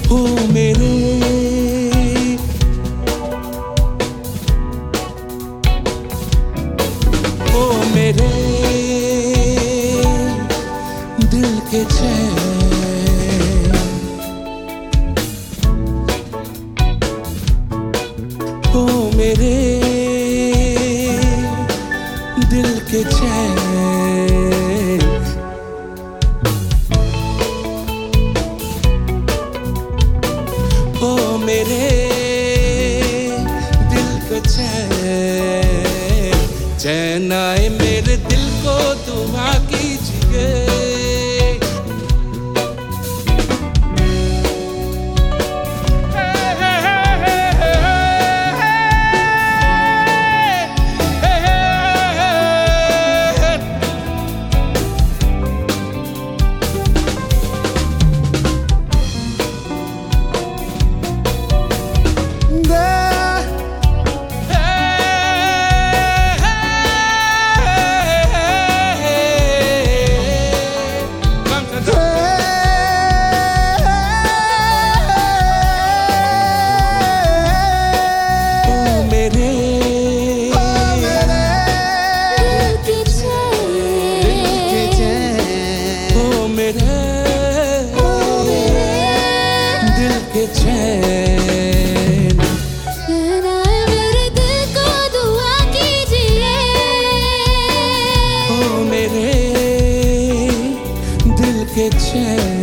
ओ मेरे ओ मेरे दिल के चैन, ओ मेरे दिल के चैन, ओ मेरे दिल के चैन, चैन आए मेरे दिल को दुआ कीजिए। दिल के चैन, मेरे दिल को दुआ कीजिए। ओ मेरे दिल के चैन।